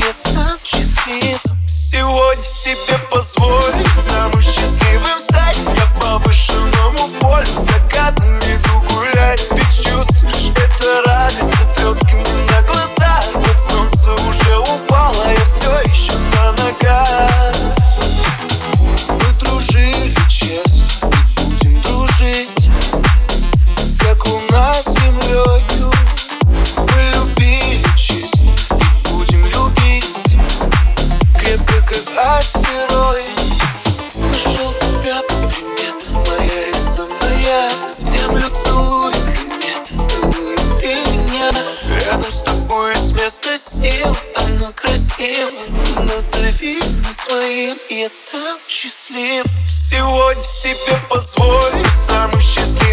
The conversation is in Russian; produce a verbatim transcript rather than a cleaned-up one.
я стану счастливым. Сегодня себе позволю самым счастливым стать. Я по повышенному полю закатом иду гулять. Ты чувствуешь, это радость со слезками на глазах. Вот солнце уже упало, я все еще на ногах. Мы дружили честно, будем дружить, как луна с землей. Мы любили чисто, будем любить, крепко как астероид. Нашел тебя по приметам, моя и самая. Землю целует комета, целует и меня. Рядом с тобой есть место сил, оно красиво. Назови меня своим, и я стану счастливым. Сегодня себе позволю самым счастливым